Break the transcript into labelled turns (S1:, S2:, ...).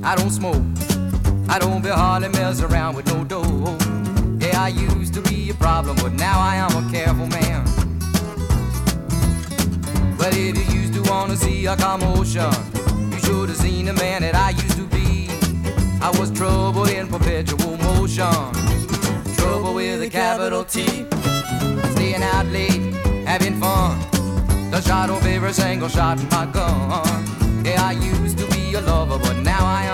S1: I don't smoke, I don't be hardly mess around with no dough. Yeah, I used to be a problem, but now I am a careful man. Well, if you used to wanna see a commotion, you should have seen the man that I used to be. I was trouble in perpetual motion, trouble with a capital T. Staying out late, having fun, the shot of every single shot in my gun. Yeah, I used to be a lover, but now I am